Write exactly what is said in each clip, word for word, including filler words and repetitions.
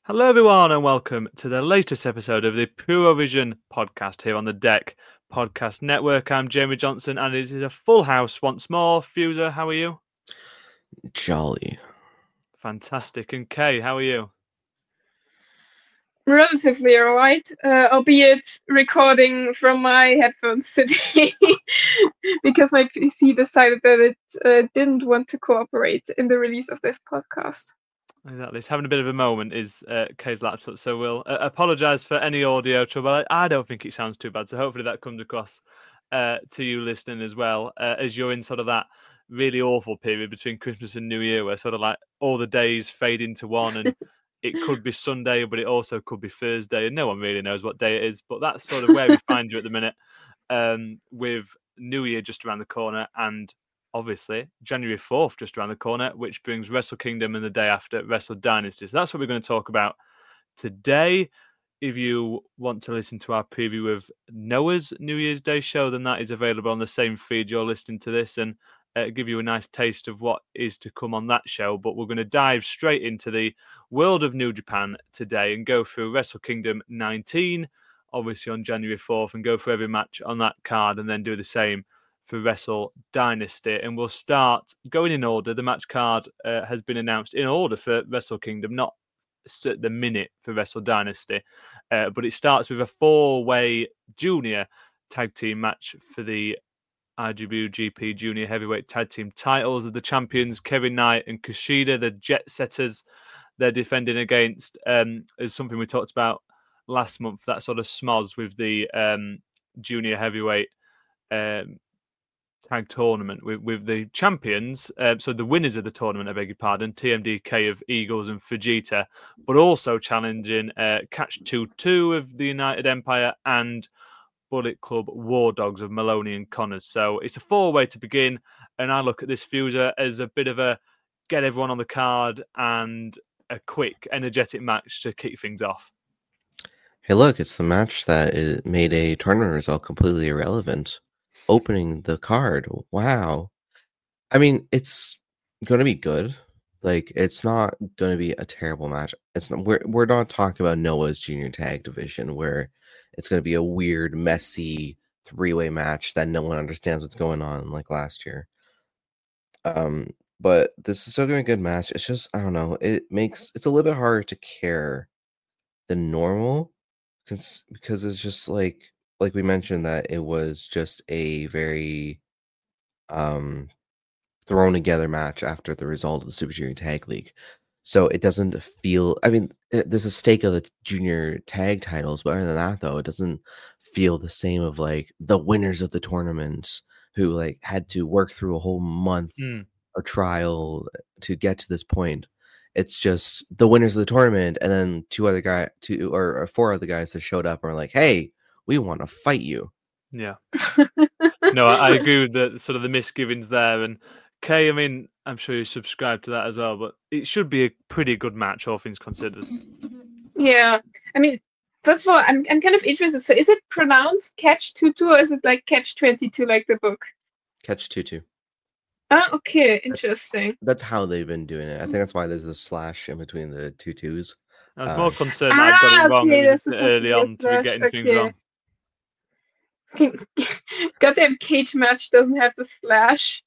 Hello, everyone, and welcome to the latest episode of the Purovision podcast here on the Deck Podcast Network. I'm Jamie Johnson, and it is a full house once more. Fuser, how are you? Jolly. Fantastic. And Kay, how are you? Relatively alright, uh, albeit recording from my headphones today because my P C decided that it uh, didn't want to cooperate in the release of this podcast. Exactly. It's having a bit of a moment is uh, Kay's laptop, so we'll uh, apologise for any audio trouble. I, I don't think it sounds too bad, so hopefully that comes across uh, to you listening as well, uh, as you're in sort of that really awful period between Christmas and New Year where sort of like all the days fade into one, and it could be Sunday, but it also could be Thursday, and no one really knows what day it is. But that's sort of where we find you at the minute, um, with New Year just around the corner, and obviously January fourth just around the corner, which brings Wrestle Kingdom and the day after Wrestle Dynasty. So that's what we're going to talk about today. If you want to listen to our preview of Noah's New Year's Day show, then that is available on the same feed you're listening to this, and uh, give you a nice taste of what is to come on that show. But we're going to dive straight into the world of New Japan today and go through Wrestle Kingdom nineteen, obviously on January fourth, and go through every match on that card, and then do the same for Wrestle Dynasty. And we'll start going in order. The match card uh, has been announced in order for Wrestle Kingdom, not at the minute for Wrestle Dynasty, uh, but it starts with a four-way junior tag team match for the I W G P Junior Heavyweight Tag Team titles. The champions, Kevin Knight and Kushida, the Jet Setters, they're defending against, um, is something we talked about last month, that sort of smoz with the um, Junior Heavyweight um, tag tournament with, with the champions, uh, so the winners of the tournament, I beg your pardon, T M D K of Eagles and Fujita, but also challenging uh, Catch two two of the United Empire and Bullet Club War Dogs of Maloney and Connors. So it's a four-way to begin, and I look at this Fuser as a bit of a get everyone on the card and a quick, energetic match to kick things off. Hey, look, it's the match that is, made a tournament result completely irrelevant. Opening the card. Wow. I mean, it's going to be good. Like, it's not going to be a terrible match. It's not, we're, we're not talking about Noah's junior tag division where it's going to be a weird, messy three-way match that no one understands what's going on like last year. Um, but this is still going to be a good match. It's just, I don't know, it makes, it's a little bit harder to care than normal because, because it's just like, like we mentioned that it was just a very um thrown together match after the result of the Super Junior Tag League. So it doesn't feel, I mean, it, there's a stake of the junior tag titles, but other than that, though, it doesn't feel the same of like the winners of the tournaments who like had to work through a whole month Mm. of trial to get to this point. It's just the winners of the tournament, and then two other guys, two or, or four other guys that showed up and were like, "Hey, we want to fight you." Yeah. No, I, I agree with the sort of the misgivings there. And Kay, I mean, I'm sure you subscribe to that as well, but it should be a pretty good match, all things considered. Yeah, I mean, first of all, I'm I'm kind of interested. So, is it pronounced Catch two two or is it like Catch twenty-two, like the book? Catch two two. Ah, okay, That's, interesting. that's how they've been doing it. I think that's why there's a slash in between the two twos. I was Uh, more concerned that I'd got Ah, it wrong. okay, It was there's a bit supposed to early be a on to be slash. getting things Okay. wrong. Goddamn cage match doesn't have the slash.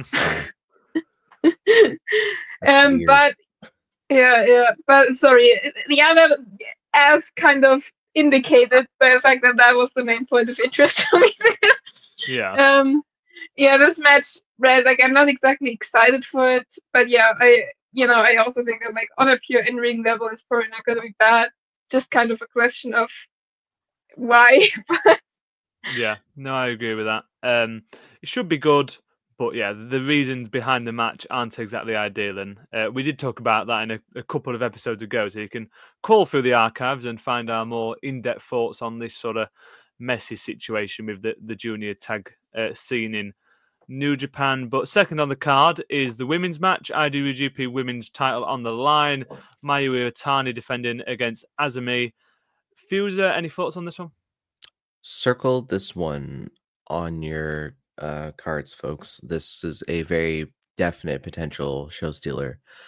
That's um, weird. but yeah, yeah, but sorry, yeah, that as kind of indicated by the fact that that was the main point of interest for me. Yeah. Um, yeah, this match, right? Like, I'm not exactly excited for it, but yeah, I, you know, I also think that like on a pure in-ring level, it's probably not going to be bad. Just kind of a question of why. Yeah, no, I agree with that. Um, it should be good, but yeah, the reasons behind the match aren't exactly ideal. And uh, we did talk about that in a, a couple of episodes ago, so you can crawl through the archives and find our more in-depth thoughts on this sort of messy situation with the, the junior tag uh, scene in New Japan. But second on the card is the women's match, I W G P Women's title on the line. Mayu Iwatani defending against Azumi. Fuser, any thoughts on this one? Circle this one on your uh, cards, folks. This is a very definite potential show stealer.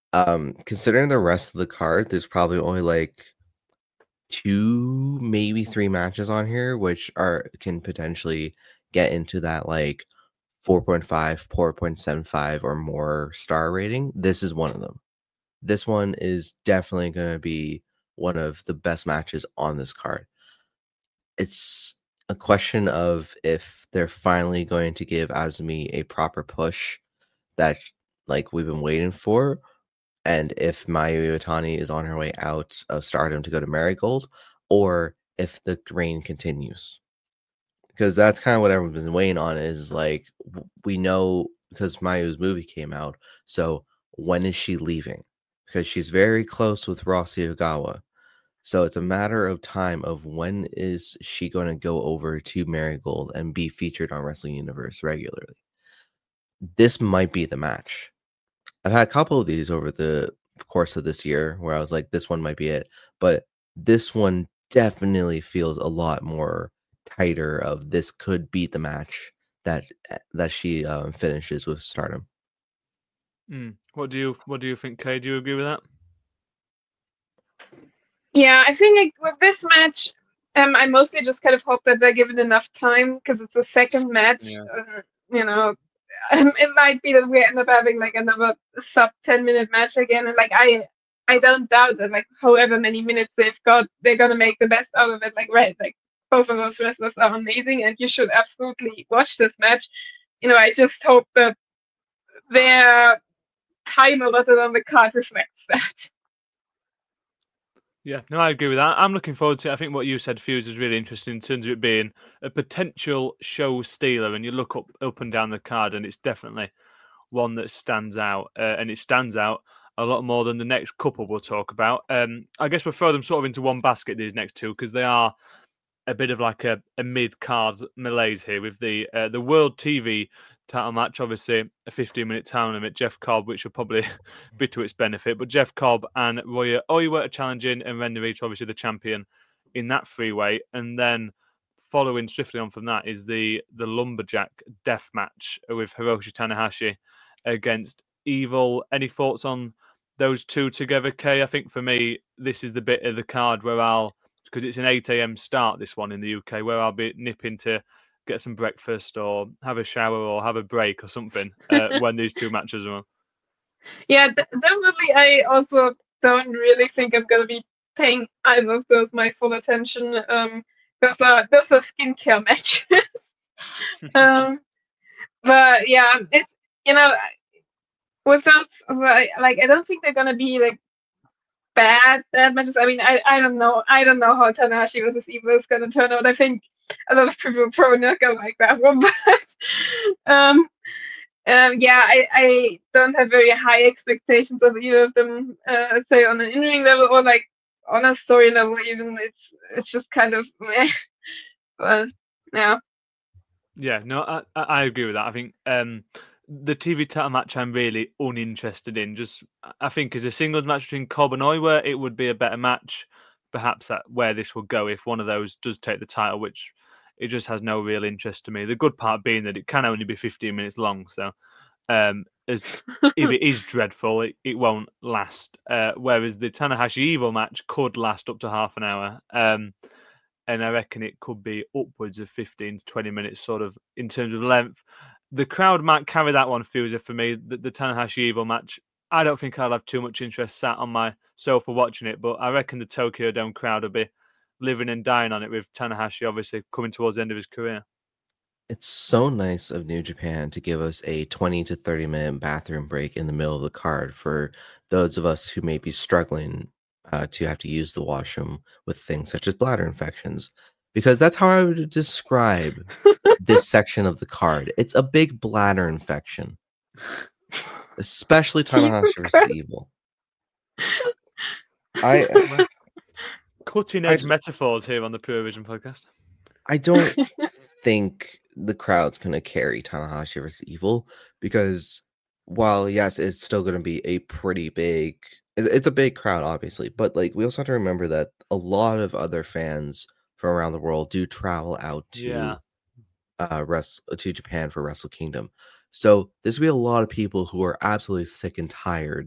Um, considering the rest of the card, there's probably only like two, maybe three matches on here, which are can potentially get into that like four point five, four point seven five or more star rating. This is one of them. This one is definitely going to be one of the best matches on this card. It's a question of if they're finally going to give Azumi a proper push that like we've been waiting for, and if Mayu Iwatani is on her way out of Stardom to go to Marigold, or if the reign continues. Because that's kind of what everyone's been waiting on, is like, we know because Mayu's movie came out, so when is she leaving? Because she's very close with Rossi Ogawa. So it's a matter of time of when is she going to go over to Marigold and be featured on Wrestling Universe regularly. This might be the match. I've had a couple of these over the course of this year where I was like, this one might be it. But this one definitely feels a lot more tighter of this could be the match that that she um, finishes with Stardom. Mm. What do you what do you think, Kay? Do you agree with that? Yeah, I think like, with this match, um, I mostly just kind of hope that they're given enough time because it's the second match. Yeah. Uh, you know, um, it might be that we end up having like another sub ten minute match again, and like I, I don't doubt that like however many minutes they've got, they're gonna make the best out of it. Like right, like both of those wrestlers are amazing, and you should absolutely watch this match. You know, I just hope that their time allotted on the card reflects that. Yeah, no, I agree with that. I'm looking forward to it. I think what you said, Fuse, is really interesting in terms of it being a potential show stealer. And you look up, up and down the card, and it's definitely one that stands out. Uh, and it stands out a lot more than the next couple we'll talk about. Um, I guess we'll throw them sort of into one basket, these next two, because they are a bit of like a, a mid-card malaise here with the uh, the World T V title match, obviously a fifteen-minute time limit. Jeff Cobb, which will probably be to its benefit, but Jeff Cobb and Roya Oiwa are challenging, and Ren Narita, obviously the champion in that freeway. And then following swiftly on from that is the the Lumberjack death match with Hiroshi Tanahashi against Evil. Any thoughts on those two together, Kay? I think for me, this is the bit of the card where I'll, because it's an eight a.m. start, this one in the U K, where I'll be nipping to get some breakfast or have a shower or have a break or something uh, when these two matches are on. Yeah, d- definitely. I also don't really think I'm going to be paying either of those my full attention. Um, those are, those are skincare matches. um, but yeah, it's, you know, with those, like, like I don't think they're going to be like bad bad matches. I mean, I, I don't know. I don't know how Tanahashi versus Evil is going to turn out. I think a lot of people are probably not going to like that one, but um, um, yeah, I, I don't have very high expectations of either of them. Uh, I'd say on an in-ring level or like on a story level, even it's it's just kind of meh. But yeah. Yeah, no, I, I agree with that. I think um, the T V title match I'm really uninterested in. Just I think as a singles match between Cobb and Oiwa, it would be a better match. Perhaps that where this will go if one of those does take the title, which it just has no real interest to me. The good part being that it can only be fifteen minutes long, so um, as if it is dreadful, it, it won't last. Uh, whereas the Tanahashi Evil match could last up to half an hour. Um, and I reckon it could be upwards of fifteen to twenty minutes, sort of, in terms of length. The crowd might carry that one, Fuser, for me. The, the Tanahashi Evil match, I don't think I'll have too much interest sat on my sofa watching it, but I reckon the Tokyo Dome crowd will be living and dying on it, with Tanahashi obviously coming towards the end of his career. It's so nice of New Japan to give us a twenty to thirty minute bathroom break in the middle of the card for those of us who may be struggling uh, to have to use the washroom with things such as bladder infections. Because that's how I would describe this section of the card. It's a big bladder infection. Especially Tanahashi versus Evil. I Cutting edge I, metaphors here on the Pure Vision podcast. I don't think the crowd's going to carry Tanahashi versus Evil, because while, yes, it's still going to be a pretty big, it's a big crowd, obviously, but like we also have to remember that a lot of other fans from around the world do travel out to yeah. uh rest to Japan for Wrestle Kingdom. So there's gonna be a lot of people who are absolutely sick and tired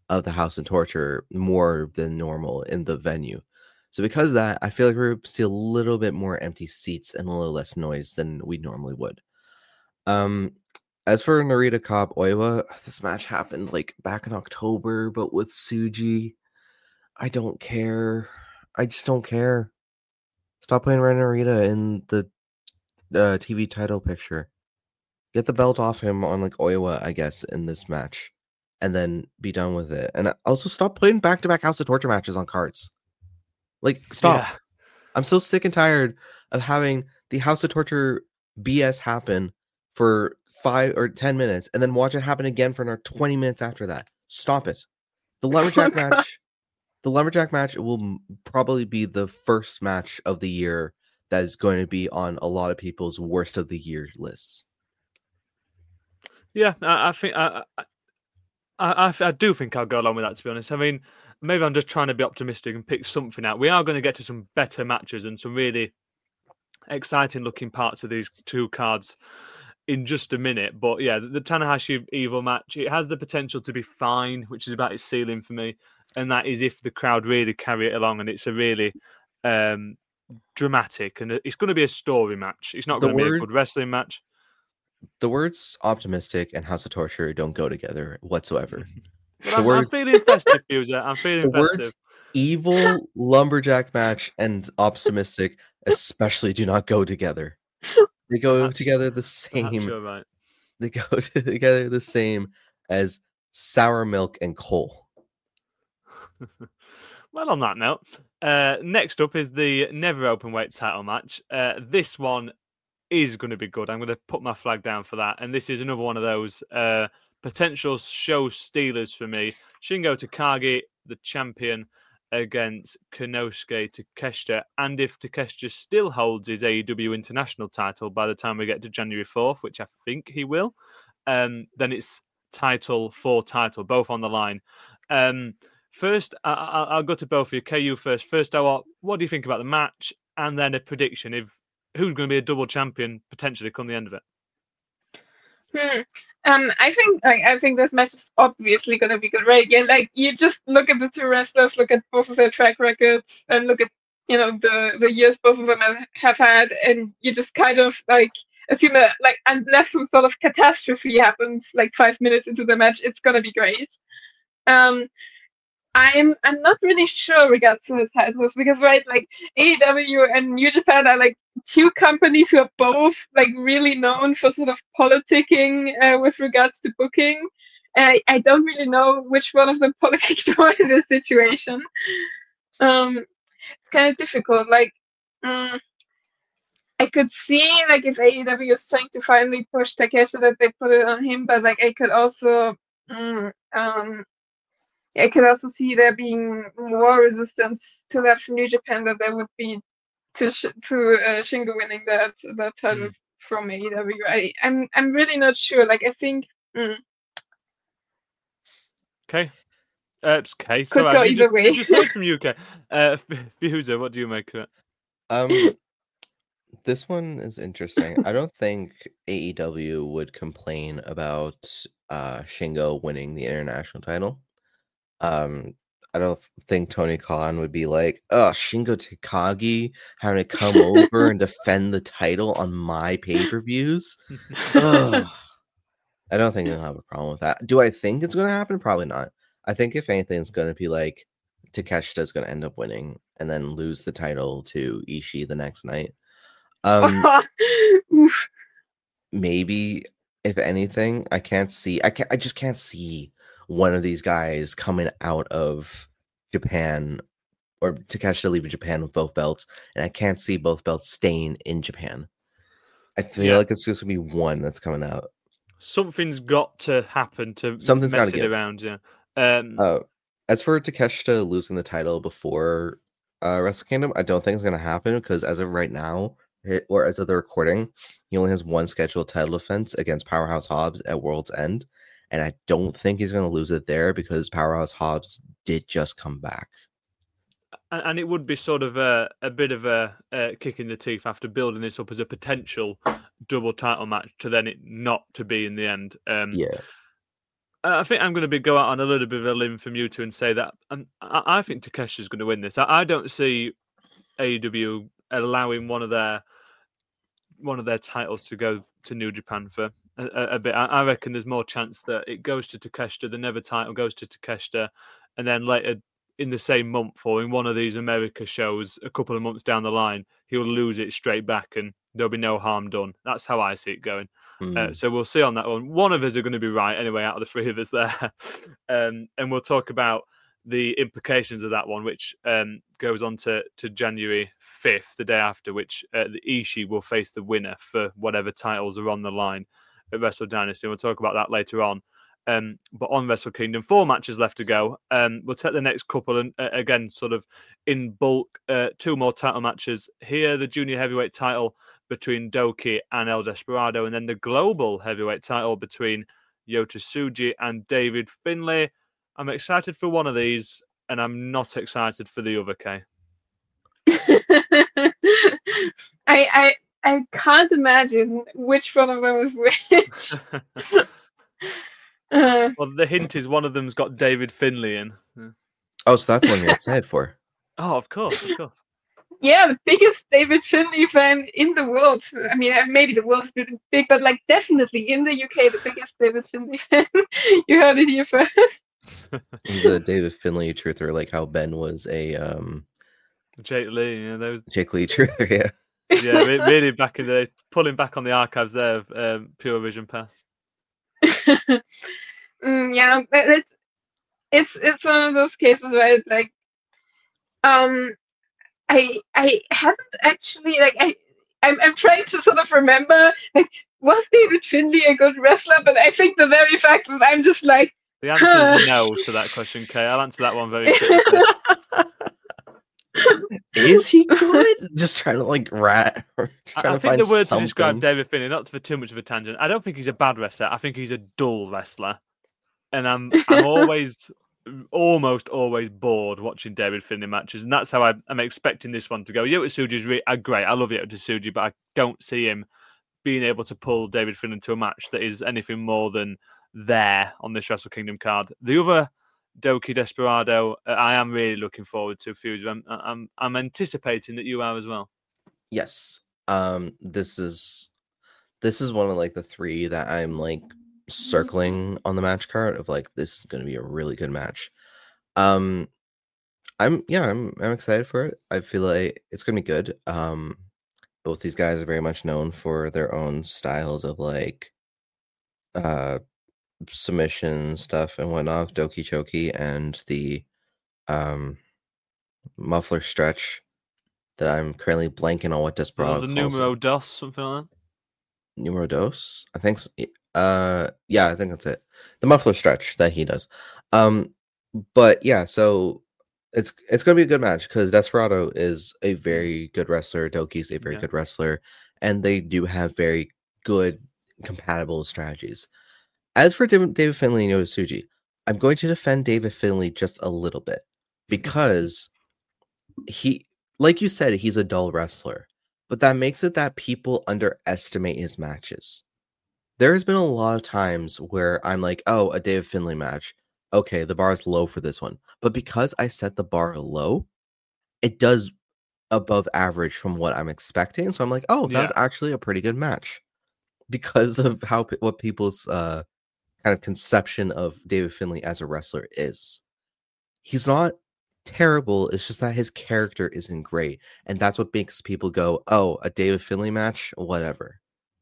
of the House of Torture more than normal in the venue. So because of that, I feel like we're going to see a little bit more empty seats and a little less noise than we normally would. Um, as for Narita Cobb Oiwa, this match happened like back in October, but with Tsuji. I don't care. I just don't care. Stop putting Ren Narita in the uh, T V title picture. Get the belt off him on like Oiwa, I guess, in this match, and then be done with it. And also stop putting back-to-back House of Torture matches on cards. Like, stop. Yeah. I'm so sick and tired of having the House of Torture B S happen for five or ten minutes and then watch it happen again for another twenty minutes after that. Stop it. The Lumberjack match, the Lumberjack match will m- probably be the first match of the year that is going to be on a lot of people's worst of the year lists. Yeah, I, I think I, I, I, I do think I'll go along with that, to be honest. I mean, maybe I'm just trying to be optimistic and pick something out. We are going to get to some better matches and some really exciting looking parts of these two cards in just a minute. But yeah, the, the Tanahashi Evil match, it has the potential to be fine, which is about its ceiling for me. And that is if the crowd really carry it along and it's a really um, dramatic and it's going to be a story match. It's not The going to be word- a good wrestling match. The words optimistic and House of Torture don't go together whatsoever. But The I'm, words- I'm feeling festive, user. I'm feeling The festive. words evil Lumberjack match and optimistic especially do not go together. They go Perhaps- together the Perhaps same. you're right. They go together the same as sour milk and coal. Well, on that note, uh, next up is the never open weight title match. Uh, this one is going to be good. I'm going to put my flag down for that. And this is another one of those uh, potential show stealers for me. Shingo Takagi, the champion, against Konosuke Takeshita. And if Takeshita still holds his A E W International title by the time we get to January fourth, which I think he will, um, then it's title for title, both on the line. Um, first, I- I- I'll go to both of you. K U first. First, what what do you think about the match? And then a prediction if who's going to be a double champion potentially come the end of it. Hmm. Um, I think like I think this match is obviously gonna be good, right? Yeah, like you just look at the two wrestlers, look at both of their track records, and look at you know the the years both of them have had, and you just kind of like assume that like unless some sort of catastrophe happens like five minutes into the match, it's gonna be great. Um, I'm I'm not really sure regards to the titles because right like A E W and New Japan are like two companies who are both like really known for sort of politicking uh, with regards to booking. I I don't really know which one of them politics more in this situation. Um, it's kind of difficult. Like, um, I could see like if A E W is trying to finally push Takeshita that they put it on him, but like I could also um, um I could also see there being more resistance to that from New Japan that there would be to sh- to uh, Shingo winning that that title Mm. from A E W. I, I'm I'm really not sure. Like I think mm, Okay. Uh, it's K. Could Sorry, go you either just, way. you just heard from U K. Uh, Fuser, what do you make of it? Um, this one is interesting. I don't think A E W would complain about uh Shingo winning the international title. Um, I don't think Tony Khan would be like, "Oh, Shingo Takagi having to come over and defend the title on my pay-per-views." Ugh. I don't think he'll have a problem with that. Do I think it's going to happen? Probably not. I think if anything, it's going to be like Takeshita is going to end up winning and then lose the title to Ishii the next night. Um, Oof. maybe if anything, I can't see. I can't. I just can't see one of these guys coming out of Japan or Takeshita leaving Japan with both belts, and I can't see both belts staying in Japan. I feel Yeah. like it's just gonna be one that's coming out. Something's got to happen to Something's mess gotta it give. around. Yeah. Um, Uh, as for Takeshita losing the title before uh, Wrestle Kingdom, I don't think it's gonna happen because as of right now, it, or as of the recording, he only has one scheduled title defense against Powerhouse Hobbs at World's End, and I don't think he's gonna lose it there because Powerhouse Hobbs did just come back. and, and it would be sort of a, a bit of a, a kick in the teeth after building this up as a potential double title match to then it not to be in the end. Um, Yeah. I think I'm going to be go out on a little bit of a limb from you two and say that um, I, I think Takeshi's going to win this. I, I don't see A E W allowing one of their one of their titles to go to New Japan for a, a, a bit. I, I reckon there's more chance that it goes to Takeshita, the Never title goes to Takeshita, and then later in the same month or in one of these America shows a couple of months down the line, he'll lose it straight back and there'll be no harm done. That's how I see it going. Mm. Uh, so we'll see on that one. One of us are going to be right anyway out of the three of us there. um, and we'll talk about the implications of that one, which um, goes on to, to January fifth, the day after, which uh, the Ishii will face the winner for whatever titles are on the line at Wrestle Dynasty. We'll talk about that later on. Um, but on Wrestle Kingdom, four matches left to go. Um, we'll take the next couple and uh, again, sort of in bulk, uh, two more title matches. Here, the junior heavyweight title between Doki and El Desperado, and then the global heavyweight title between Yota Tsuji and David Finlay. I'm excited for one of these, and I'm not excited for the other, Kay. I, I I can't imagine which one of them is which. uh, Well, the hint is one of them's got David Finlay in. Yeah. Oh, so that's one you're excited for. Oh, of course, of course. Yeah, the biggest David Finlay fan in the world. I mean, maybe the world's been big, but like definitely in the U K, the biggest David Finlay fan. You heard it here first. He's a David Finlay truther, like how Ben was a um Jake Lee, yeah, those Jake Lee truther, yeah. Yeah, re- really back in the day, pulling back on the archives there of um, Pure Vision Pass. mm, yeah, it's it's it's one of those cases where it's like, um, I I haven't actually like I I'm I'm trying to sort of remember like was David Finlay a good wrestler? But I think the very fact that I'm just like the answer is no to that question, Kay. I'll answer that one very quickly. Is he good? Just trying to like rat. Just trying I, I to think find the word something. to describe David Finlay, not for too much of a tangent. I don't think he's a bad wrestler. I think he's a dull wrestler, and I'm I'm always, almost always bored watching David Finlay matches, and that's how I, I'm expecting this one to go. Yota Tsuji is really, uh, great. I love Yota Tsuji, but I don't see him being able to pull David Finlay to a match that is anything more than there on this Wrestle Kingdom card. The other Doki Desperado, uh, I am really looking forward to Fusion. I'm, I'm I'm anticipating that you are as well. Yes. Um. This is this is one of like the three that I'm like circling on the match card of like this is going to be a really good match. Um. I'm yeah. I'm I'm excited for it. I feel like it's going to be good. Um. Both these guys are very much known for their own styles of like, uh. submission stuff and whatnot, Doki Choki and the um muffler stretch that I'm currently blanking on what Desperado Well, the calls numero it. dos, something like that. Numero dos, I think. So. Uh, yeah, I think that's it. The muffler stretch that he does. Um, but yeah, so it's it's gonna be a good match because Desperado is a very good wrestler. Doki's a very Yeah. good wrestler, and they do have very good compatible strategies. As for David, David Finlay and Yota Tsuji, I'm going to defend David Finlay just a little bit because he, like you said, he's a dull wrestler, but that makes it that people underestimate his matches. There has been a lot of times where I'm like, oh, a David Finlay match. Okay, the bar is low for this one. But because I set the bar low, it does above average from what I'm expecting. So I'm like, oh, that's Yeah. actually a pretty good match because of how what people's uh kind of conception of David Finlay as a wrestler is. He's not terrible, it's just that his character isn't great, and that's what makes people go, oh, a David Finlay match, whatever.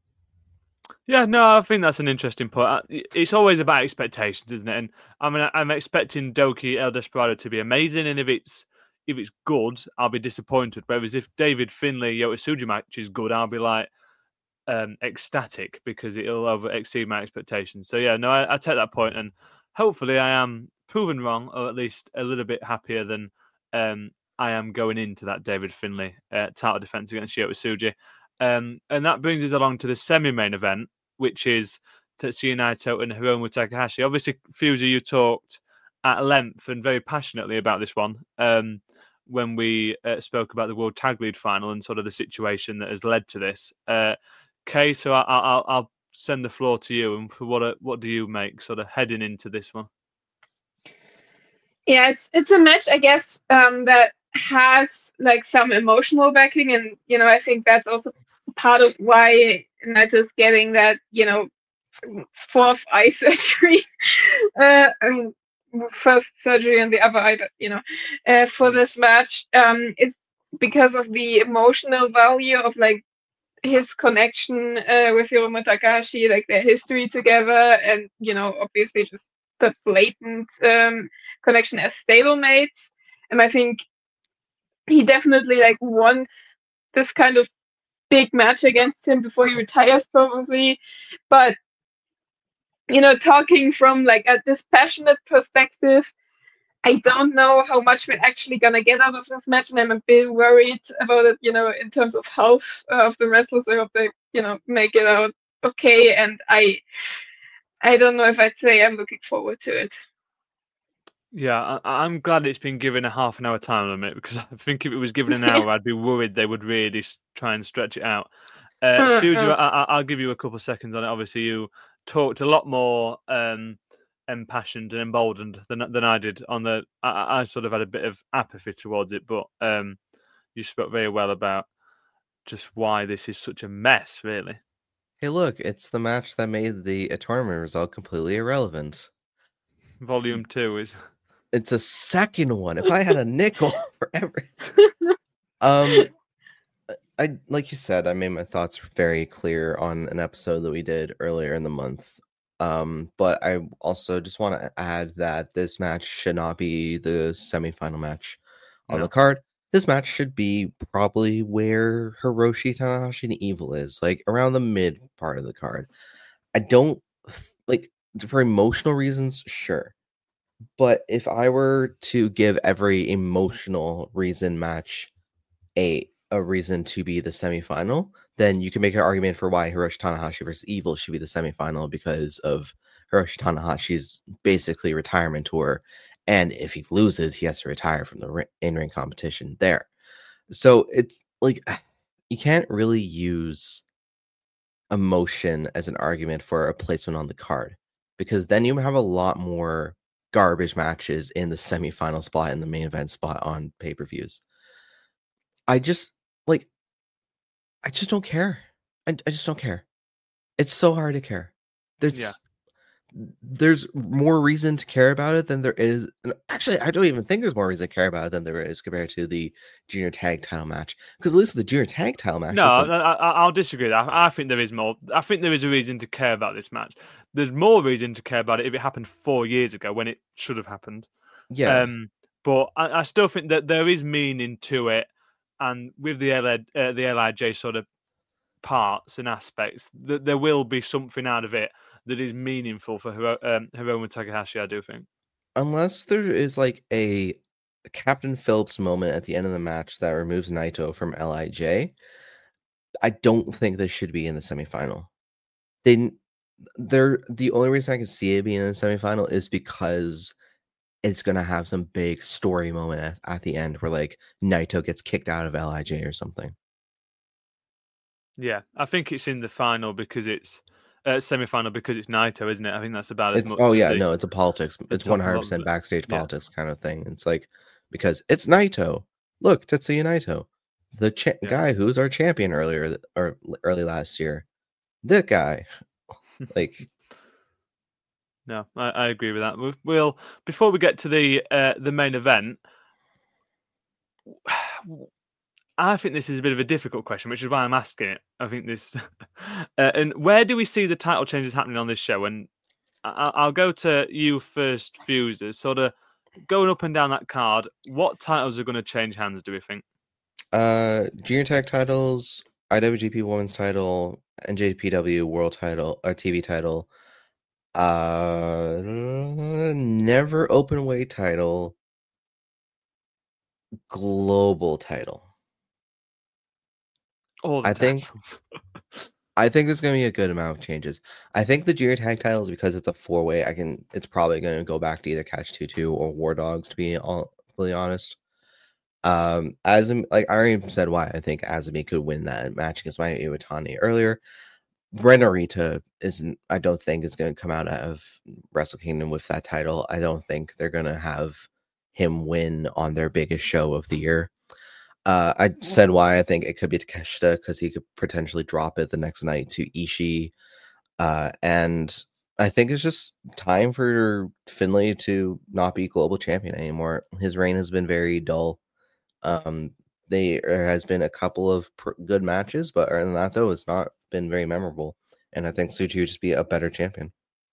Yeah, no, I think that's an interesting point. It's always about expectations, isn't it? And I mean, I'm expecting Doki El Desperado to be amazing, and if it's if it's good, I'll be disappointed. Whereas if David Finlay Yota Tsuji match is good, I'll be like um, ecstatic because it'll over exceed my expectations. So yeah, no, I, I take that point, and hopefully I am proven wrong, or at least a little bit happier than um, I am going into that David Finlay uh, title defense against Yota Tsuji. Um, and that brings us along to the semi-main event, which is Tetsuya Naito and Hiromu Takahashi. Obviously, Fuser, you talked at length and very passionately about this one um, when we uh, spoke about the World Tag League final and sort of the situation that has led to this. Uh, okay, so I, I'll, I'll send the floor to you. And for what what do you make sort of heading into this one? Yeah, it's it's a match, I guess, um, that has like some emotional backing, and you know, I think that's also part of why Naito's getting that, you know, fourth eye surgery. uh, I mean, first surgery on the other eye, but you know, uh, for this match, um, it's because of the emotional value of like his connection uh, with Hiromu Takahashi, like their history together, and you know, obviously just the blatant um, connection as stablemates. And I think he definitely like wants this kind of big match against him before he retires, probably. But you know, talking from like a dispassionate perspective, I don't know how much we're actually gonna get out of this match, and I'm a bit worried about it. You know, in terms of health uh, of the wrestlers, I hope they, you know, make it out okay. And I, I don't know if I'd say I'm looking forward to it. Yeah, I, I'm glad it's been given a half an hour time limit, because I think if it was given an hour, I'd be worried they would really try and stretch it out. Uh, Mm, Fuji, mm. I, I'll give you a couple of seconds on it. Obviously, you talked a lot more um, impassioned and emboldened than than I did on the. I, I sort of had a bit of apathy towards it, but um, you spoke very well about just why this is such a mess, really. Hey, look, it's the match that made the tournament result completely irrelevant. Volume two is. It's a second one. If I had a nickel for every, um, I like you said, I made my thoughts very clear on an episode that we did earlier in the month. Um, but I also just want to add that this match should not be the semifinal match on No. the card. This match should be probably where Hiroshi Tanahashi and Evil is, like around the mid part of the card. I don't like, for emotional reasons, sure. But if I were to give every emotional reason match a a reason to be the semifinal, then you can make an argument for why Hiroshi Tanahashi versus Evil should be the semifinal, because of Hiroshi Tanahashi's basically retirement tour. And if he loses, he has to retire from the in-ring competition there. So it's like, you can't really use emotion as an argument for a placement on the card, because then you have a lot more garbage matches in the semifinal spot and the main event spot on pay-per-views. I just like, I just don't care. I, I just don't care. It's so hard to care. There's Yeah. there's more reason to care about it than there is. Actually, I don't even think there's more reason to care about it than there is compared to the junior tag title match. Because at least the junior tag title match. No, a, I, I'll disagree. I, I think there is more. I think there is a reason to care about this match. There's more reason to care about it if it happened four years ago, when it should have happened. Yeah. Um, but I, I still think that there is meaning to it, and with the L I, uh, the L I J sort of parts and aspects, that there will be something out of it that is meaningful for Hiro, um, Hiromu Takahashi, I do think. Unless there is like a Captain Phillips moment at the end of the match that removes Naito from L I J, I don't think this should be in the semifinal. They, they're the only reason I can see it being in the semifinal is because it's gonna have some big story moment at, at the end where like Naito gets kicked out of L I J or something. Yeah, I think it's in the final because it's uh, semi-final because it's Naito, isn't it? I think that's about as It's, much. oh yeah, the, no, it's a politics. It's top one hundred percent of- backstage yeah. politics kind of thing. It's like, because it's Naito. Look, Tetsuya Naito, the cha- Yeah. guy who was our champion earlier or early last year. That guy, like, No, I, I agree with that. We- We'll before we get to the uh, the main event, I think this is a bit of a difficult question, which is why I'm asking it. I think this, uh, and where do we see the title changes happening on this show? And I, I'll go to you first, Fusers. Sort of going up and down that card, what titles are going to change hands? Do we think? uh, junior tag titles, I W G P Women's title, N J P W World title, or T V title, uh, never open weight title, global title. All the I think- titles. I think there's going to be a good amount of changes. I think the junior tag titles, because it's a four way, I can. It's probably going to go back to either Catch two two or War Dogs, to be all fully honest. Um, Azumi, like I already said, why I think Azumi could win that match against Mayu Iwatani earlier. Ren Narita isn't. I don't think is going to come out of Wrestle Kingdom with that title. I don't think they're going to have him win on their biggest show of the year. Uh, I said why I think it could be Takeshita because he could potentially drop it the next night to Ishii. Uh, and I think it's just time for Finlay to not be global champion anymore. His reign has been very dull. Um, they, there has been a couple of pr- good matches, but other than that, though, it's not been very memorable. And I think Tsuchi would just be a better champion.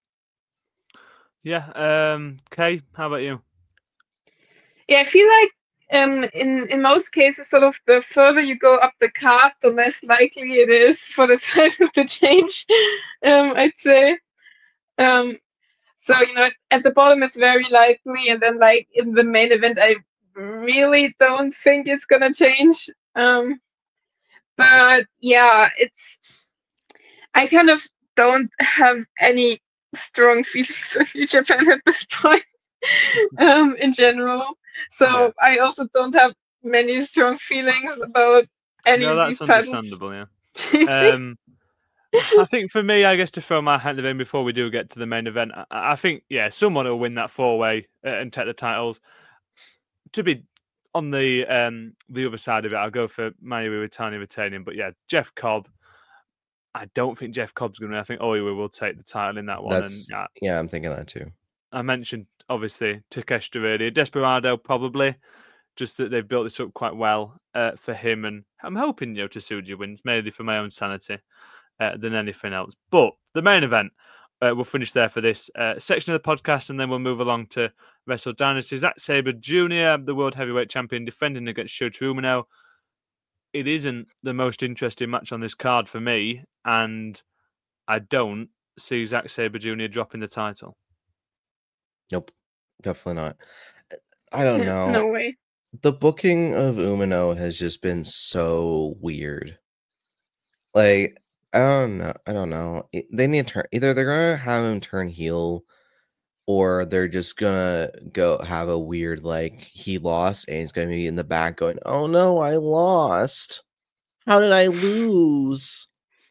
Yeah. Um, Kay, how about you? Yeah, I feel like um, in in most cases, sort of the further you go up the card, the less likely it is for the title to change. Um, I'd say. Um, so you know, at the bottom it's very likely, and then like in the main event, I really don't think it's gonna change. Um, but yeah, it's. I kind of don't have any strong feelings for New Japan at this point. um, in general. So Yeah. I also don't have many strong feelings about any No, of that's these titles. understandable. Yeah. Um, I think for me, I guess to throw my hat in the ring before we do get to the main event, I, I think yeah, someone will win that four way uh, and take the titles. To be on the um the other side of it, I'll go for Mayu Iwatani retaining. But yeah, Jeff Cobb. I don't think Jeff Cobb's going to. I think Oiwa will take the title in that one. That's, and, uh, yeah, I'm thinking that too. I mentioned obviously Takeshita earlier, Desperado probably, just that they've built this up quite well uh, for him, and I'm hoping you know Tsuji wins, mainly for my own sanity uh, than anything else. But the main event, uh, we'll finish there for this uh, section of the podcast, and then we'll move along to Wrestle Dynasty. Zack Sabre Junior, the World Heavyweight Champion, defending against Shota Umino. It isn't the most interesting match on this card for me, and I don't see Zack Sabre Junior dropping the title. Nope, definitely not. I don't know. No way. The booking of Umino has just been so weird. Like, I don't know. I don't know. They need to turn. Either they're gonna have him turn heel, or they're just gonna go have a weird like he lost, and he's gonna be in the back going, "Oh no, I lost. How did I lose?"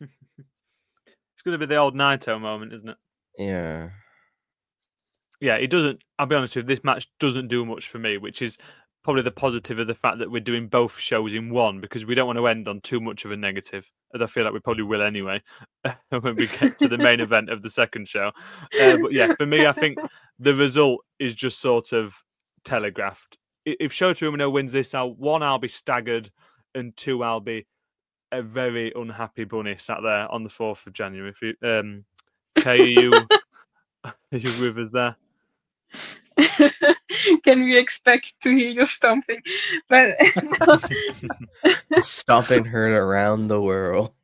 It's going to be the old Naito moment, isn't it? Yeah. Yeah, it doesn't. I'll be honest with you, this match doesn't do much for me, which is probably the positive of the fact that we're doing both shows in one, because we don't want to end on too much of a negative, as I feel like we probably will anyway when we get to the main event of the second show. Uh, but yeah, for me, I think the result is just sort of telegraphed. If Shota Umino wins this, I'll, one, I'll be staggered, and two, I'll be a very unhappy bunny sat there on the fourth of January. If you, um, Kay, are you, are you with us there? Can we expect to hear you stomping? But stomping heard around the world.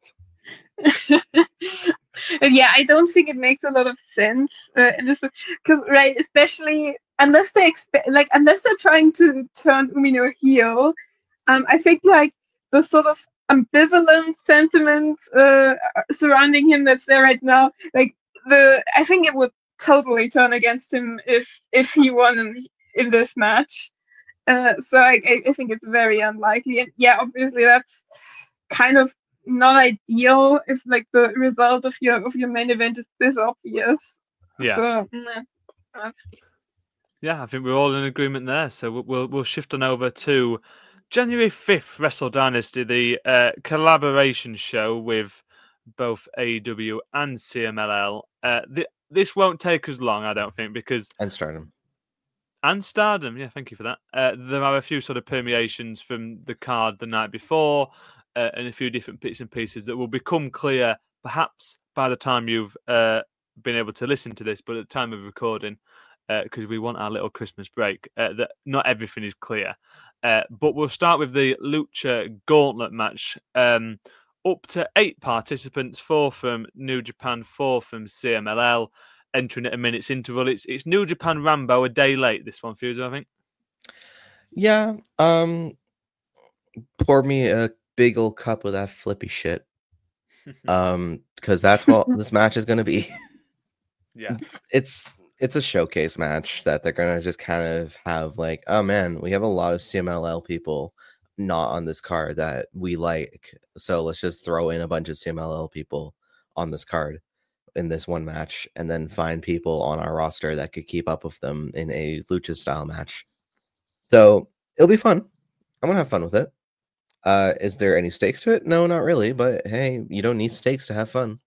Yeah, I don't think it makes a lot of sense uh, in this, because right, especially unless they expect, like, unless they're trying to turn Umino heel, um, I think like the sort of ambivalent sentiment uh, surrounding him that's there right now, like the, I think it would totally turn against him if if he won in, in this match. Uh, so I, I think it's very unlikely. And yeah, obviously that's kind of not ideal if like the result of your of your main event is this obvious. Yeah. So, nah. Yeah, I think we're all in agreement there. So we'll we'll, we'll shift on over to January fifth, Wrestle Dynasty, the uh, collaboration show with both A E W and C M L L. Uh, the, this won't take us long, I don't think, because and Stardom. And Stardom, yeah, thank you for that. Uh, there are a few sort of permeations from the card the night before, uh, and a few different bits and pieces that will become clear, perhaps by the time you've uh, been able to listen to this, but at the time of recording, because uh, we want our little Christmas break, uh, that not everything is clear. Uh, but we'll start with the Lucha Gauntlet match. Um, up to eight participants, four from New Japan, four from C M L L. Entering at a minute's interval. It's it's New Japan Rambo a day late, this one, Fuso, I think. Yeah. Um pour me a big old cup of that flippy shit. um, because that's what this match is gonna be. Yeah. It's it's a showcase match that they're gonna just kind of have like, oh man, we have a lot of C M L L people not on this card that we like. So let's just throw in a bunch of C M L L people on this card in this one match, and then find people on our roster that could keep up with them in a lucha style match. So it'll be fun. I'm gonna have fun with it. Uh, is there any stakes to it? No, not really. But hey, you don't need stakes to have fun.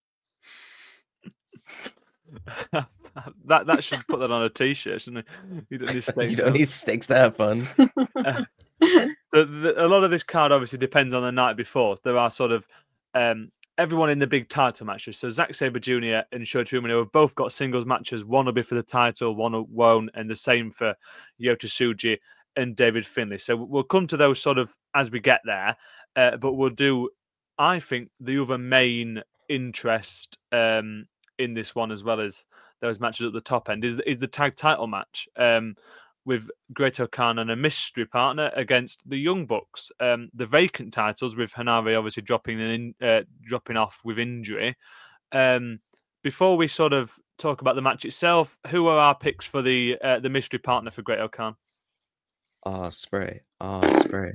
that that should put that on a t-shirt, shouldn't it? You don't need stakes. You don't need stakes to have fun. uh, the, the, a lot of this card obviously depends on the night before. There are sort of um, everyone in the big title matches. So Zack Sabre Junior and Shota Umino have both got singles matches. One will be for the title, one won't, and the same for Yota Tsuji and David Finlay. So we'll come to those sort of as we get there, uh, but we'll do, I think, the other main interest um, in this one, as well as those matches at the top end, is, is the tag title match um, with Great-O-Khan and a mystery partner against the Young Bucks. Um, the vacant titles, with Hanare obviously dropping in, uh, dropping off with injury. Um, before we sort of talk about the match itself, who are our picks for the uh, the mystery partner for Great-O-Khan? Oh, spray. Oh, spray.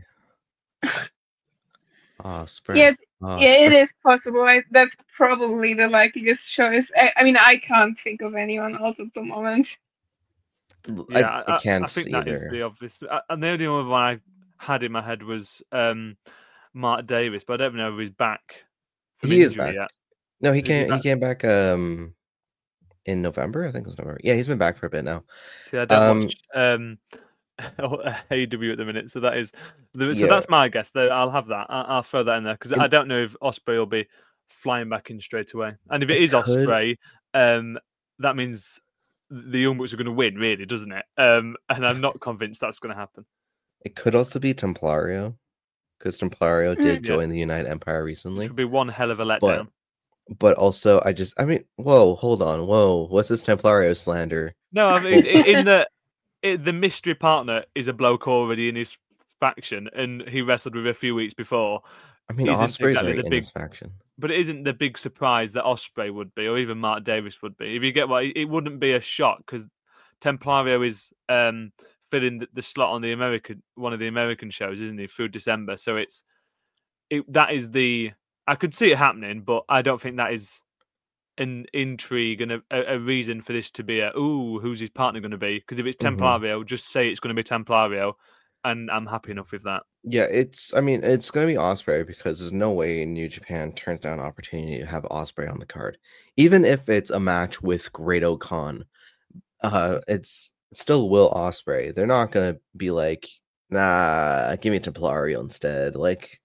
Oh, spray. Yeah, oh, yeah, spray. it is possible. I, that's probably the likeliest choice. I, I mean, I can't think of anyone else at the moment. Yeah, I, I can't I, I think either. that is the obvious. And the only one I had in my head was um, Mark Davis, but I don't know if he's back. From he is back. Yet. No, he is came. He, he came back um, in November. I think it was November. Yeah, he's been back for a bit now. See, I don't um, watch um, A E W at the minute, so that is. So yeah. that's my guess. I'll have that. I'll throw that in there because I don't know if Ospreay will be flying back in straight away. And if it, it is could. Ospreay, um, that means the Young Bucks are going to win, really, doesn't it? Um, and I'm not convinced that's going to happen. It could also be Templario, because Templario did Mm. join the United Empire recently. It would be one hell of a letdown. But, but also, I just, I mean, whoa, hold on, whoa, what's this Templario slander? No, I mean, in the it, the mystery partner is a bloke already in his faction, and he wrestled with a few weeks before. I mean, Ospreay's exactly right in big, his faction. But it isn't the big surprise that Ospreay would be, or even Mark Davis would be. If you get what, it wouldn't be a shock because Templario is um, filling the, the slot on the American one of the American shows, isn't he, through December? So it's it that is the I could see it happening, but I don't think that is an intrigue and a, a reason for this to be a ooh, who's his partner going to be? Because if it's Templario, mm-hmm. just say it's going to be Templario. And I'm happy enough with that. Yeah, it's. I mean, it's going to be Ospreay because there's no way New Japan turns down an opportunity to have Ospreay on the card, even if it's a match with Great-O-Khan. Uh, it's still Will Ospreay. They're not going to be like, nah, give me Templario instead. Like,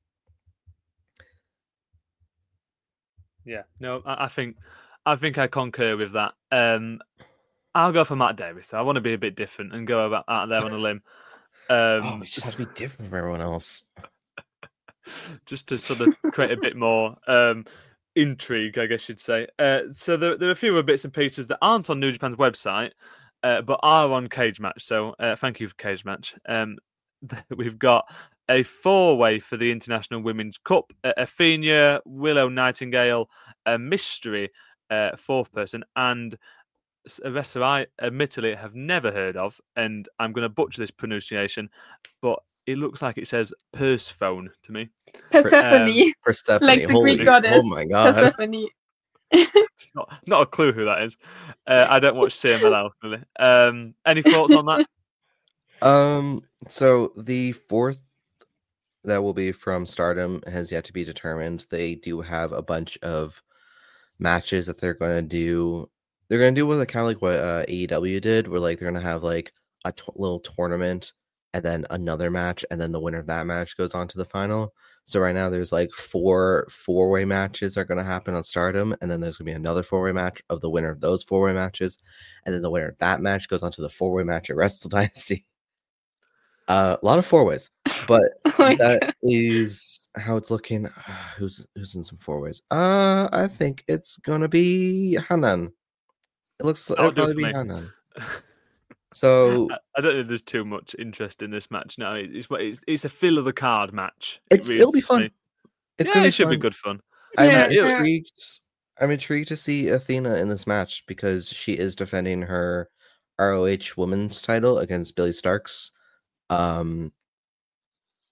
yeah, no, I, I think, I think I concur with that. Um, I'll go for Matt Davis. I want to be a bit different and go about out there on a limb. Um, oh, it just has to be different from everyone else. Just to sort of create a bit more um, intrigue, I guess you'd say. Uh, so there, there are a few other bits and pieces that aren't on New Japan's website, uh, but are on Cage Match. So uh, thank you for Cage Match. Um, we've got a four-way for the International Women's Cup. Uh, Athena, Willow Nightingale, a mystery uh, fourth person, and a wrestler I admittedly have never heard of, and I'm going to butcher this pronunciation, but it looks like it says Persephone to me. Persephone. Um, Persephone. Like the Holy, Greek goddess. Oh my god. Persephone. not, not a clue who that is. Uh, I don't watch C M L L, really. Um, any thoughts on that? Um. So the fourth that will be from Stardom has yet to be determined. They do have a bunch of matches that they're going to do. They're going to do what kind of like what uh, A E W did, where like they're going to have like a t- little tournament and then another match, and then the winner of that match goes on to the final. So right now there's like four four-way matches are going to happen on Stardom, and then there's going to be another four-way match of the winner of those four-way matches, and then the winner of that match goes on to the four-way match at Wrestle Dynasty. Uh, a lot of four-ways, but oh that God. is how it's looking. Uh, who's who's in some four-ways? Uh, I think it's going to be Hanan. It looks like it'll probably be Hanan. So I don't know if there's too much interest in this match now. It's it's it's a fill of the card match. It's, it it'll be fun. Me. It's yeah, gonna be it should fun. be good fun. I'm yeah, intrigued. Yeah. I'm intrigued to see Athena in this match because she is defending her R O H Women's title against Billy Starks. Um,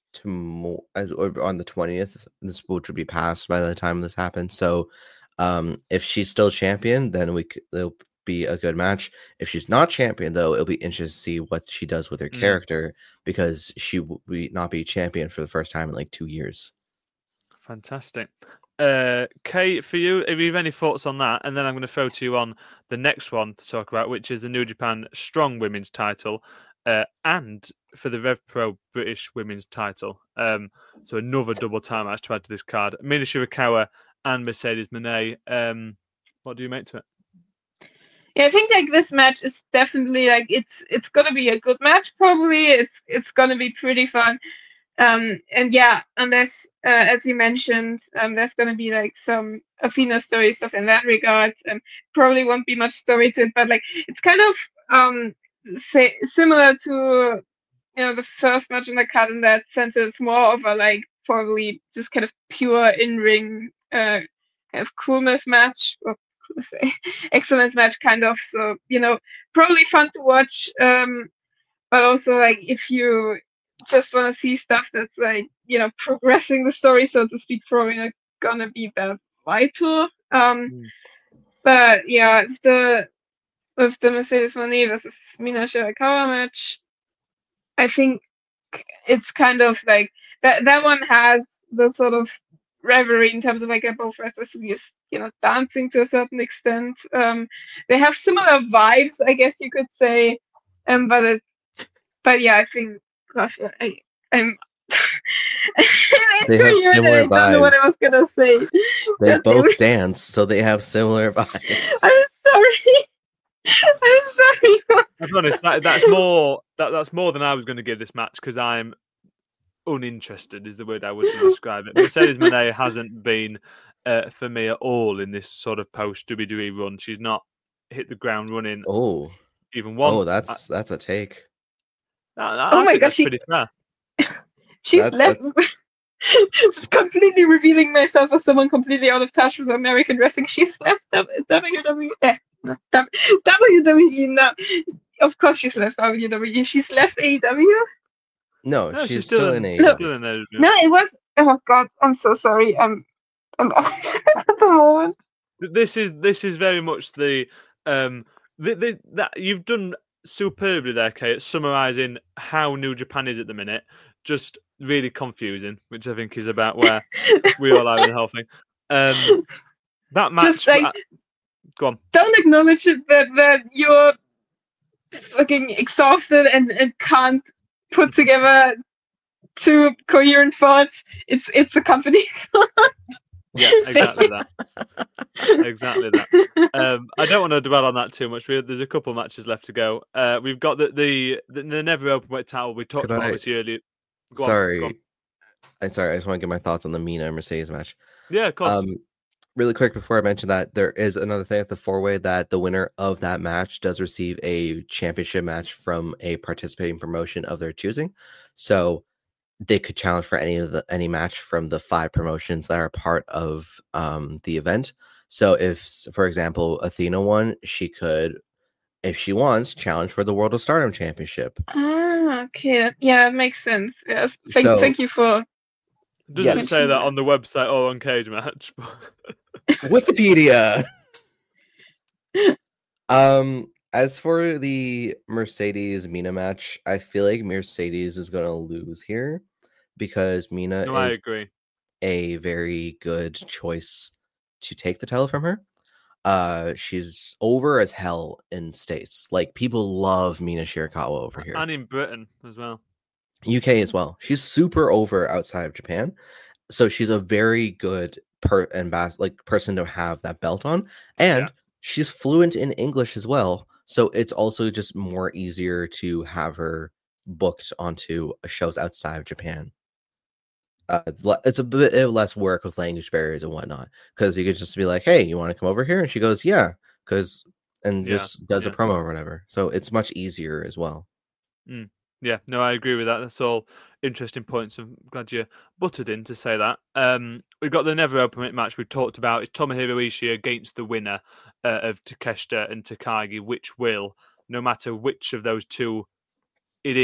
tomorrow, as or on the twentieth. This which would be passed by the time this happens. So, um, if she's still champion, then we c- it'll be a good match. If she's not champion, though, it'll be interesting to see what she does with her Mm. character because she will be not be champion for the first time in like two years. Fantastic. Uh, Kate, for you, if you have any thoughts on that, and then I'm going to throw to you on the next one to talk about, which is the New Japan Strong Women's title, uh, and for the Rev Pro British Women's title. Um, so another double time match to add to this card. Mina Shirakawa and Mercedes Moné. Um, what do you make to it? Yeah, I think like this match is definitely like it's it's gonna be a good match. Probably it's it's gonna be pretty fun. Um, and yeah, unless uh, as you mentioned, um, there's gonna be like some Athena story stuff in that regard. Um, probably won't be much story to it, but like it's kind of um say, similar to you know the first match in the card in that sense. It's more of a like probably just kind of pure in ring uh kind of coolness match. Or, say excellence match kind of, so you know probably fun to watch, um but also like if you just want to see stuff that's like you know progressing the story, so to speak, probably not gonna be that vital. um Mm. but yeah, with the with the Mercedes Moné versus Mina Shirakawa match, I think it's kind of like that that one has the sort of reverie in terms of like they're both wrestlers who is you know dancing to a certain extent. Um, they have similar vibes, I guess you could say. Um, but it, but yeah, I think gosh, I I'm They have incoherent and similar I don't know what vibes. I was gonna say. They God damn both it. dance, so they have similar vibes. I'm sorry. I'm sorry. I'll be honest, that, that's more that, that's more than I was going to give this match because I'm uninterested is the word I would describe it. Mercedes Moné hasn't been uh, for me at all in this sort of post W W E run. She's not hit the ground running Oh, even once. oh, that's that's a take. I, I, Oh I my think gosh, that's she- pretty fair. She's That- left. Just completely revealing myself as someone completely out of touch with American wrestling. She's left W W E. Eh, not W- W W E now. Of course, she's left W W E. She's left A E W. No, No, she's, still in she's A E W. still in A E W. No, it was. Oh God, I'm so sorry. I'm. I'm at the moment. This is this is very much the um the, the, that you've done superbly there, Kate, at summarising how New Japan is at the minute. Just really confusing, which I think is about where we all are with the whole thing. Um, that match. Just like, uh, go on. don't acknowledge it that that you're fucking exhausted and, and can't put together two coherent thoughts. It's it's a company. Yeah, exactly that. Exactly that. Um, I don't want to dwell on that too much. We, there's a couple matches left to go. Uh, we've got the the, the, the never open weight title. We talked Could about I- this earlier. Go on, sorry, go on. I'm sorry. I just want to get my thoughts on the Mina and Mercedes match. Yeah, of course. Um, really quick before I mention that, there is another thing at the four way that the winner of that match does receive a championship match from a participating promotion of their choosing. So they could challenge for any of the any match from the five promotions that are part of um, the event. So if, for example, Athena won, she could, if she wants, challenge for the World of Stardom Championship. Ah, okay. that- Yeah, that makes sense. Yes. Thank, So- thank you for. Doesn't yes. say that on the website or on Cage Match. Wikipedia. um, as for the Mercedes Mina match, I feel like Mercedes is gonna lose here because Mina no, I is agree. a very good choice to take the title from her. Uh, she's over as hell in States. Like people love Mina Shirakawa over here. And in Britain as well. U K as well. She's super over outside of Japan. So she's a very good per ambas- like person to have that belt on. And Yeah. she's fluent in English as well. So it's also just more easier to have her booked onto shows outside of Japan. Uh, le- it's a bit less work with language barriers and whatnot because you could just be like, "Hey, you want to come over here?" And she goes, "Yeah," because and Yeah, just does yeah. a promo or whatever. So it's much easier as well. Yeah, no, I agree with that. That's all interesting points. I'm glad you butted in to say that. Um, we've got the never open weight match we've talked about. It's Tomohiro Ishii against the winner uh, of Takeshita and Takagi, which will, no matter which of those two it is,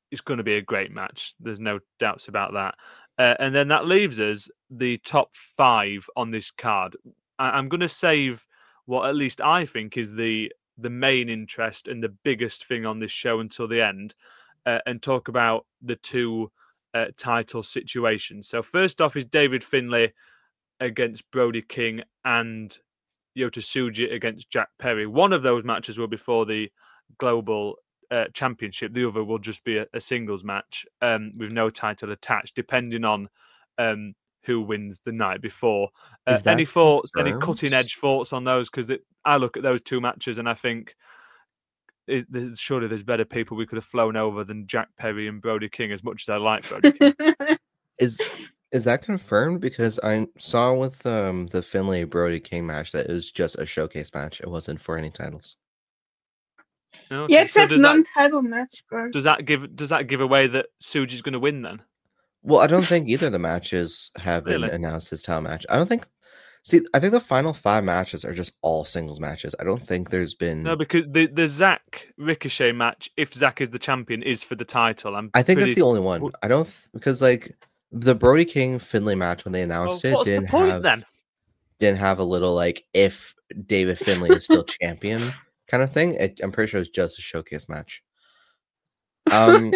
it's going to be a great match. There's no doubts about that. Uh, and then that leaves us the top five on this card. I- I'm going to save what at least I think is the the main interest and the biggest thing on this show until the end, uh, and talk about the two uh, title situations. So first off is David Finlay against Brody King and Yota Tsuji against Jack Perry. One of those matches will be for the global uh, championship. The other will just be a, a singles match um, with no title attached, depending on um, who wins the night before. Uh, any thoughts, confirmed? Any cutting edge thoughts on those? Because I look at those two matches and I think it, there's, surely there's better people we could have flown over than Jack Perry and Brody King, as much as I like Brody King. Is is that confirmed? Because I saw with um, the Finlay Brody King match that it was just a showcase match. It wasn't for any titles. Okay. Yeah, it says so non-title that, match, bro. Does that give does that give away that Tsuji's going to win then? Well, I don't think either of the matches have been really? announced as title match. I don't think. See, I think the final five matches are just all singles matches. I don't think there's been no because the the Zack Ricochet match, if Zack is the champion, is for the title. I'm I think pretty... that's the only one. I don't because like the Brody King Finlay match when they announced well, it what's didn't the point, have then? didn't have a little like if David Finlay is still champion kind of thing. It, I'm pretty sure it's just a showcase match. Um.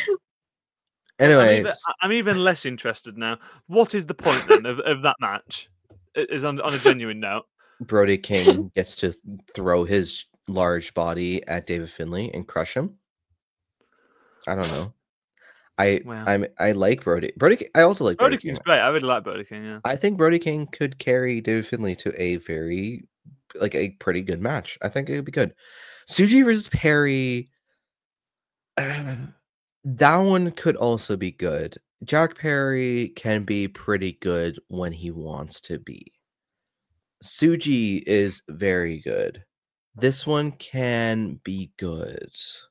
Anyways, I'm even, I'm even less interested now. What is the point then of, of that match? Is on, on a genuine note. Brody King gets to throw his large body at David Finlay and crush him. I don't know. I wow. I'm I like Brody. Brody King, I also like Brody, Brody King's King. great. I really like Brody King. Yeah. I think Brody King could carry David Finlay to a very like a pretty good match. I think it would be good. Tsuji versus Perry. Uh, that one could also be good. Jack Perry can be pretty good when he wants to be. Tsuji is very good. This one can be good.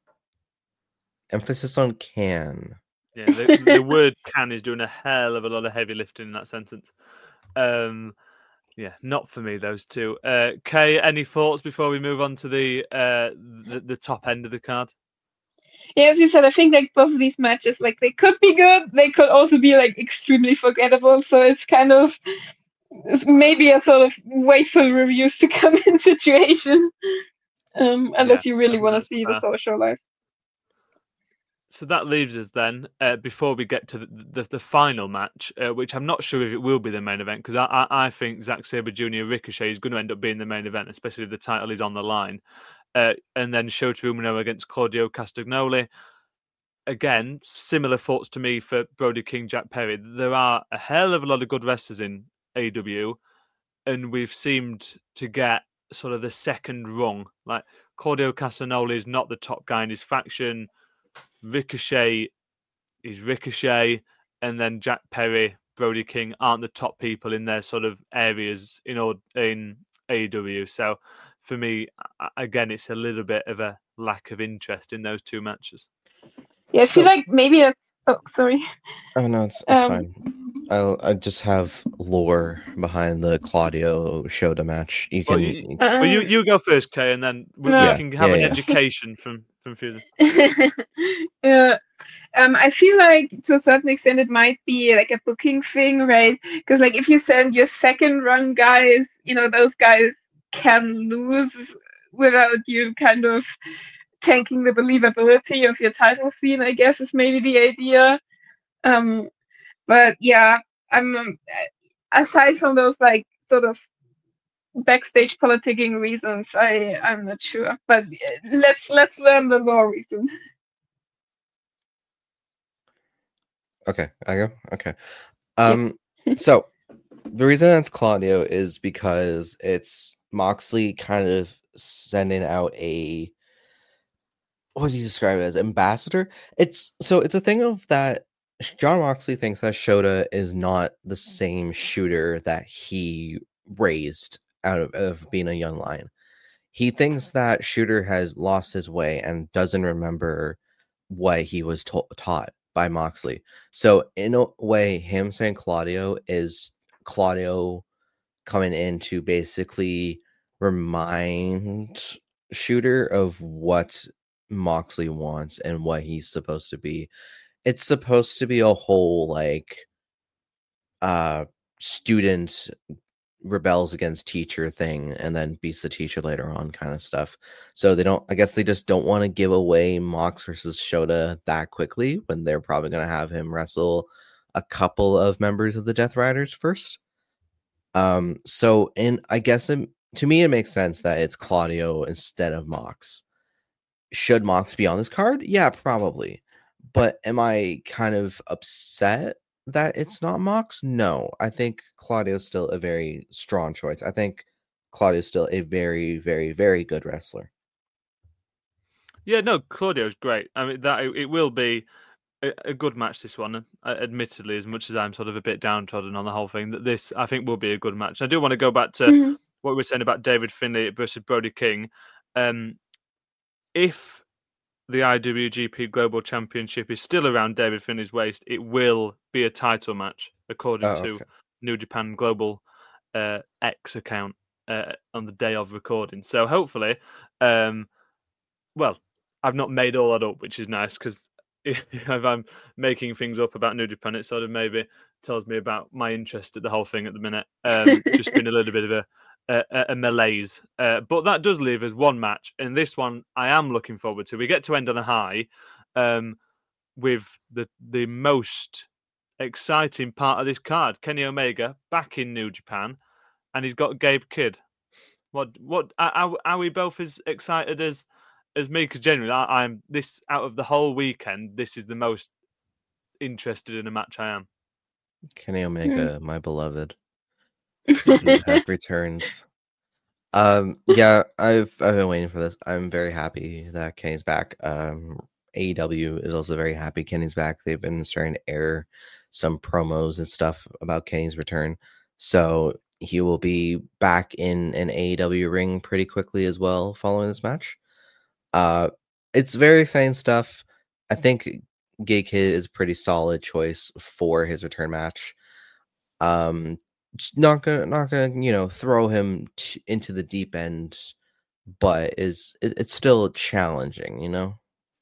Emphasis on can. Yeah, the, the word can is doing a hell of a lot of heavy lifting in that sentence. Um, yeah, not for me, those two. Uh, Kay, any thoughts before we move on to the, uh, the the top end of the card? Yeah, as you said, I think like both of these matches, like they could be good, they could also be like extremely forgettable. So it's kind of maybe a sort of wait for reviews to come in situation, um, unless yeah, you really want to see fair. the sort of show live. So that leaves us then, uh, before we get to the, the, the final match, uh, which I'm not sure if it will be the main event, because I, I, I think Zack Sabre Junior Ricochet is going to end up being the main event, especially if the title is on the line. Uh, and then Shota Umino against Claudio Castagnoli. Again, similar thoughts to me for Brody King, Jack Perry. There are a hell of a lot of good wrestlers in A E W, and we've seemed to get sort of the second rung. Like Claudio Castagnoli is not the top guy in his faction. Ricochet is Ricochet, and then Jack Perry, Brody King aren't the top people in their sort of areas in in A E W. So for me, again, it's a little bit of a lack of interest in those two matches. Yeah, I feel so, like maybe that's. Oh, sorry. Oh no, it's, it's um, fine. I'll I just have lore behind the Claudio Shota match. You can. Well, you, uh, well, you, you go first, Kay, and then we, no. we can have yeah, an yeah. education from from Fusion. Yeah, um, I feel like to a certain extent it might be like a booking thing, right? Because like if you send your second run guys, you know those guys can lose without you kind of tanking the believability of your title scene. I guess is maybe the idea. Um, but yeah, I'm um, aside from those like sort of backstage politicking reasons, I I'm not sure. But let's let's learn the law reason. Okay, I go. Okay. Um. Yeah. So the reason it's Claudio is because it's Moxley kind of sending out a what does he describe it as ambassador? It's so it's a thing of that. John Moxley thinks that Shota is not the same shooter that he raised out of, of being a young lion. He thinks that Shooter has lost his way and doesn't remember what he was ta- taught by Moxley. So in a way, him saying Claudio is Claudio coming in to basically remind Shooter of what Moxley wants and what he's supposed to be. It's supposed to be a whole like uh student rebels against teacher thing and then beats the teacher later on kind of stuff. So they don't, I guess they just don't want to give away Mox versus Shota that quickly when they're probably going to have him wrestle a couple of members of the Death Riders first. Um, so, and I guess it, to me, it makes sense that it's Claudio instead of Mox. Should Mox be on this card? Yeah, probably. But am I kind of upset that it's not Mox? No, I think Claudio's still a very strong choice. I think Claudio's still a very, very, very good wrestler. Yeah, no, Claudio's great. I mean, that it, it will be a, a good match, this one. Uh, admittedly, as much as I'm sort of a bit downtrodden on the whole thing, that this, I think, will be a good match. I do want to go back to mm-hmm. what we were saying about David Finlay versus Brody King. Um, if the I W G P Global Championship is still around David Finlay's waist, it will be a title match, according oh, to okay. New Japan Global uh, X account uh, on the day of recording. So hopefully, um, well, I've not made all that up, which is nice, because if I'm making things up about New Japan, it sort of maybe tells me about my interest at the whole thing at the minute. Um, just been a little bit of a A, a malaise, uh, but that does leave us one match, and this one I am looking forward to. We get to end on a high um, with the the most exciting part of this card: Kenny Omega back in New Japan, and he's got Gabe Kidd. What what are, are we both as excited as as me? Because generally, I, I'm this out of the whole weekend. This is the most interested in a match I am. Kenny Omega, mm. my beloved. have returns. Um, yeah, I've I've been waiting for this. I'm very happy that Kenny's back. Um, A E W is also very happy Kenny's back. They've been starting to air some promos and stuff about Kenny's return, so he will be back in an A E W ring pretty quickly as well following this match. Uh, it's very exciting stuff. I think Gabe Kidd is a pretty solid choice for his return match. Um. Not gonna, not gonna, you know, throw him t- into the deep end, but is it, it's still challenging, you know.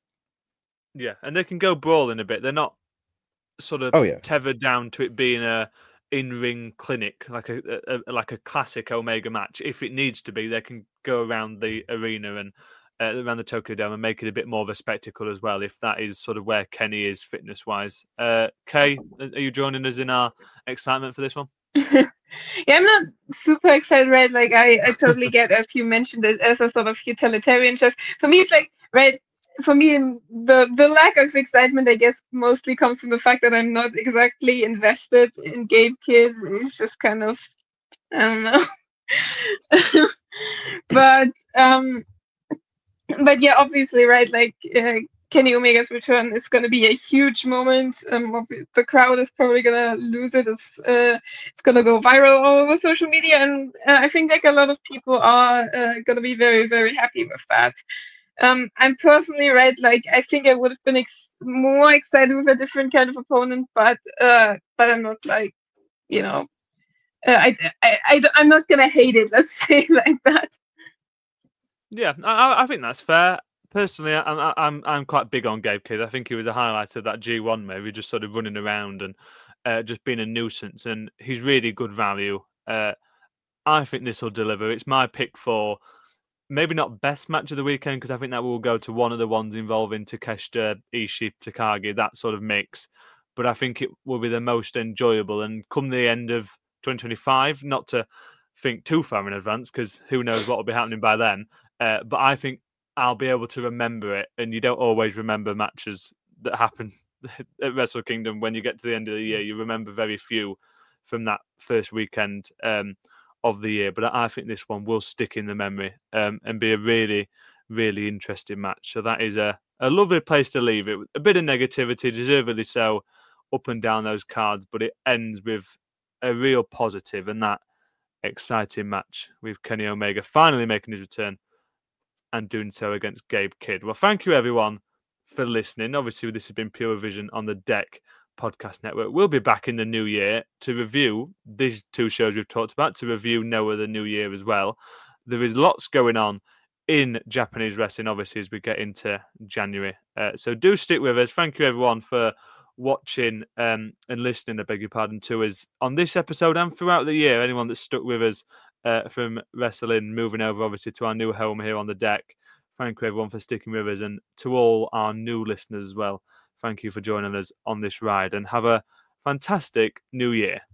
Yeah, and they can go brawling a bit. They're not sort of oh, yeah. tethered down to it being a in-ring clinic, like a, a, a like a classic Omega match. If it needs to be, they can go around the arena and uh, around the Tokyo Dome and make it a bit more of a spectacle as well. If that is sort of where Kenny is fitness-wise. Uh, Kay, are you joining us in our excitement for this one? Yeah, I'm not super excited, right? Like, I, I totally get, as you mentioned it, as a sort of utilitarian chess. For me, it's like, right, for me, the, the lack of excitement, I guess, mostly comes from the fact that I'm not exactly invested in Gabe Kidd. It's just kind of, I don't know. but, um, but yeah, obviously, right, like, uh, Kenny Omega's return is going to be a huge moment. Um, the crowd is probably going to lose it. It's, uh, it's going to go viral all over social media. And uh, I think like a lot of people are uh, going to be very, very happy with that. Um, I'm personally, right, like I think I would have been ex- more excited with a different kind of opponent, but uh, but I'm not like, you know, uh, I, I, I, I'm not going to hate it, let's say like that. Yeah, I, I think that's fair. Personally, I'm I'm I'm quite big on Gabe Kidd. I think he was a highlight of that G one movie, just sort of running around and uh, just being a nuisance. And he's really good value. Uh, I think this will deliver. It's my pick for maybe not best match of the weekend, because I think that will go to one of the ones involving Takeshita, Ishii, Takagi, that sort of mix. But I think it will be the most enjoyable. And come the end of twenty twenty-five, not to think too far in advance, because who knows what will be happening by then. Uh, but I think I'll be able to remember it, and you don't always remember matches that happen at Wrestle Kingdom when you get to the end of the year. You remember very few from that first weekend um, of the year, but I think this one will stick in the memory um, and be a really, really interesting match. So that is a, a lovely place to leave it. A bit of negativity, deservedly so, up and down those cards, but it ends with a real positive, and that exciting match with Kenny Omega finally making his return and doing so against Gabe Kidd. Well, thank you everyone for listening. Obviously, this has been Pure Vision on the Deck Podcast Network. We'll be back in the new year to review these two shows we've talked about, to review Noah the New Year as well. There is lots going on in Japanese wrestling, obviously, as we get into January. Uh, so do stick with us. Thank you, everyone, for watching um, and listening, I beg your pardon, to us on this episode and throughout the year. Anyone that's stuck with us uh, from wrestling, moving over, obviously, to our new home here on the deck. Thank you, everyone, for sticking with us. And to all our new listeners as well, thank you for joining us on this ride. And have a fantastic new year.